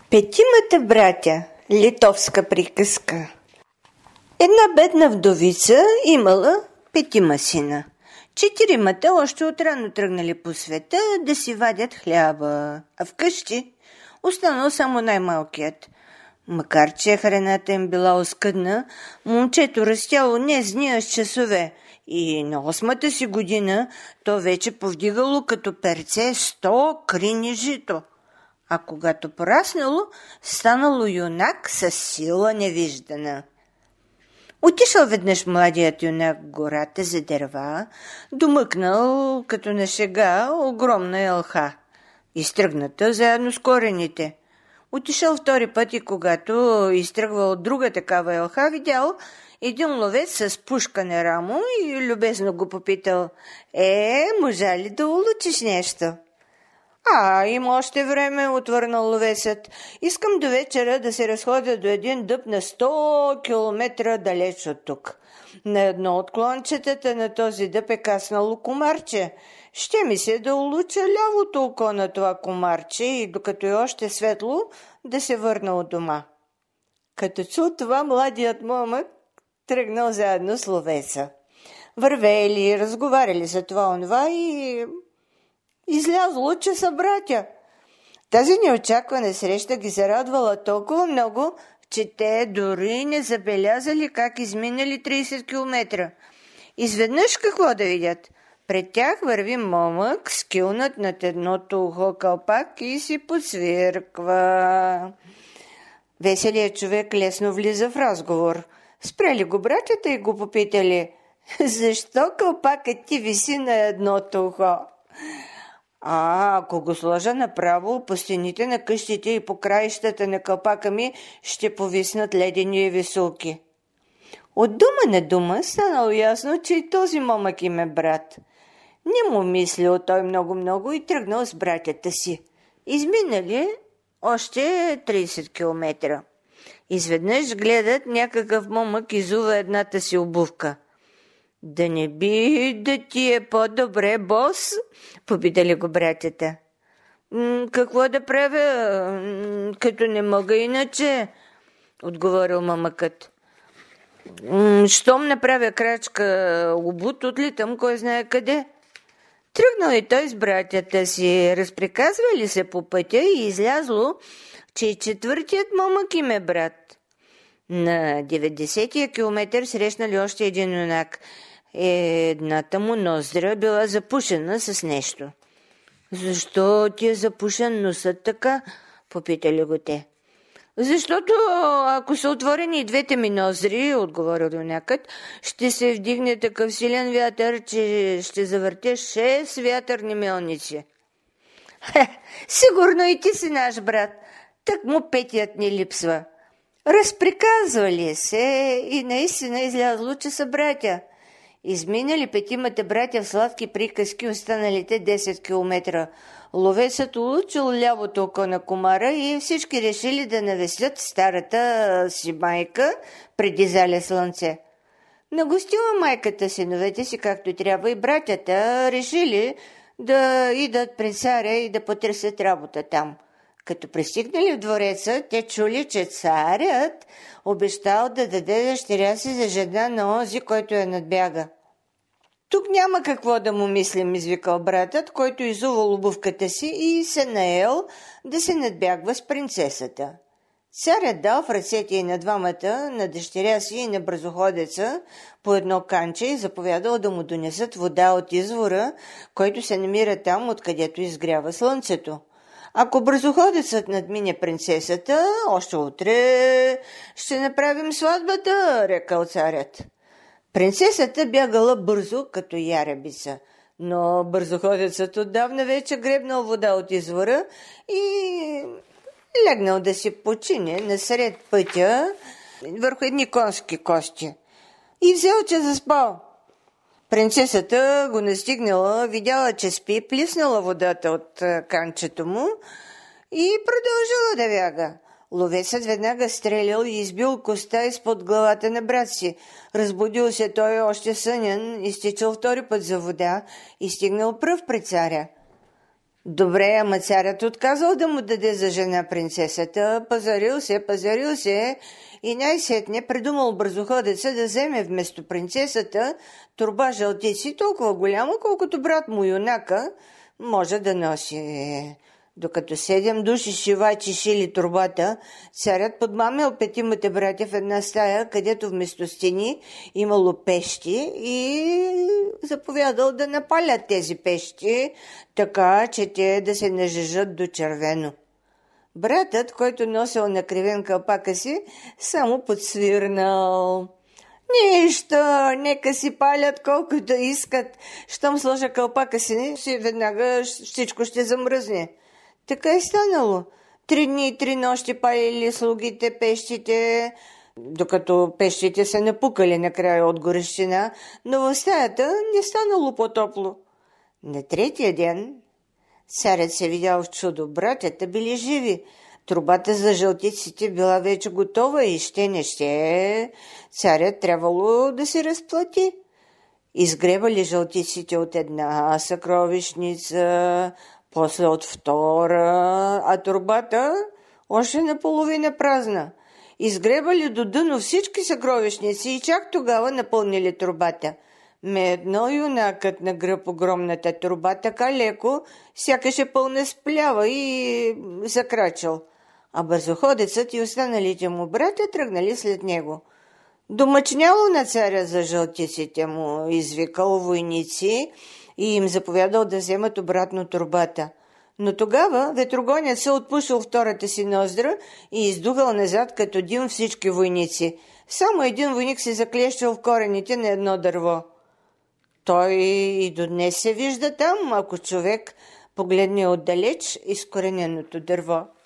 Петимата братя. Литовска приказка. Една бедна вдовица имала 5 сина. 4 още отрано тръгнали по света да си вадят хляба, а вкъщи останал само най-малкият. Макар че храната им била оскъдна, момчето растяло не с дни, а с часове и на 8-та си година то вече повдигало като перце 100 крини жито. А когато пораснало, станало юнак с сила невиждана. Отишъл веднъж младият юнак в гората за дърва, домъкнал като на шега огромна елха, изтръгната заедно с корените. Отишъл втори път и когато изтръгвал друга такава елха, видял един ловец с пушка на рамо и любезно го попитал: можа ли да улучиш нещо? Има още време, отвърнал ловецът. Искам до вечера да се разходя до един дъб на 100 километра далеч от тук. На едно от клончетата на този дъб е каснало комарче. Ще ми се да улуча лявото око на това комарче и докато е още светло, да се върна от дома. Като чул това, младият момък тръгнал заедно с ловеца. Вървели, разговаряли за това-онова и излязло, че са братя. Тази неочаквана среща ги зарадвала толкова много, че те дори не забелязали как изминали 30 километра. Изведнъж какво да видят? Пред тях върви момък, скилнат над едното ухо калпак и си подсвирква. Веселият човек лесно влиза в разговор. Спрели го братята и го попитали: защо калпакът ти виси на едното ухо? Ако го сложа направо, по стените на къщите и по краищата на калпака ми ще повиснат ледени висулки. От дума на дума станало ясно, че и този момък им е брат. Не му мислил той много и тръгнал с братята си. Изминали още 30 километра. Изведнъж гледат, някакъв момък изува едната си обувка. Да не би да ти е по-добре, бос? Попитали го братята. Какво да правя, като не мога иначе? Отговорил момъкът. Щом направя крачка обут, отлитам кой знае къде. Тръгнал и той с братята си, разприказвали се по пътя и излязло, че и четвъртият момък им е брат. На 90-тия километър срещнали още един юнак. Едната му ноздра била запушена с нещо. Защо ти е запушен носът така? Попитали го те. Защото ако са отворени и двете ми ноздри, отговорил юнакът, ще се вдигне такъв силен вятър, че ще завърте 6 вятърни мелници. Сигурно и ти си наш брат, так му 5-тият ни липсва. Разприказвали се и наистина излязло, че са братя. Изминали 5 братя в сладки приказки останалите 10 километра. Ловецът улучил лявото око на комара и всички решили да навестят старата си майка преди зале слънце. Нагостила майката синовете си както трябва и братята решили да идат при царя и да потърсят работа там. Като пристигнали в двореца, те чули, че царят обещал да даде дъщеря си за жена на онзи, който я надбяга. Тук няма какво да му мислим, извикал братът, който изувал обувката си и се наел да се надбягва с принцесата. Царят дал в ръцете и на двамата, на дъщеря си и на бързоходеца, по едно канче и заповядал да му донесат вода от извора, който се намира там, откъдето изгрява слънцето. Ако бързоходецът надмине принцесата, още утре ще направим сватбата, рекал царят. Принцесата бягала бързо, като яребица, но бързоходецът отдавна вече гребнал вода от извора и легнал да си почине насред пътя върху едни конски кости. И взел, че заспал. Принцесата го настигнала, видяла, че спи, плиснала водата от канчето му и продължила да бяга. Ловецът веднага стрелял и избил коста изпод главата на брат си. Разбудил се той още сънен, изтичал втори път за вода и стигнал пръв при царя. Добре, ама царят отказал да му даде за жена принцесата, пазарил се и най-сетне придумал бързоходеца да вземе вместо принцесата торба жълтици толкова голяма, колкото брат му юнака може да носи. Докато 7 души шивачи шили турбата, царят подмамил 5 братя в една стая, където вместо стени имало пещи и заповядал да напалят тези пещи, така че те да се нажежат до червено. Братът, който носил накривен кълпака си, само подсвирнал. Нищо, нека си палят колкото искат. Щом сложа кълпака си, веднага всичко ще замръзне. Така е станало. 3 дни и 3 нощи палили слугите пещите, докато пещите се напукали накрая от горещина, но в стаята не станало по-топло. На 3-тия ден царят се видял в чудо. Братята били живи. Трубата за жълтиците била вече готова и ще царят трябвало да се разплати. Изгребали жълтиците от една съкровищница, после от втора, а турбата още наполовина празна. Изгребали до дъно всички съкровищници и чак тогава напълнили турбата. Медно юнакът на гръб огромната турба така леко, сякаш е пълна с плява и закрачал. А бързоходецът и останалите му братя тръгнали след него. Домъчняло на царя за жълтиците му, извикал войници и им заповядал да вземат обратно турбата. Но тогава ветрогонят се отпушил втората си ноздра и издугал назад като дим всички войници. Само един войник се заклещал в корените на едно дърво. Той и до днес се вижда там, ако човек погледне отдалеч изкорененото дърво.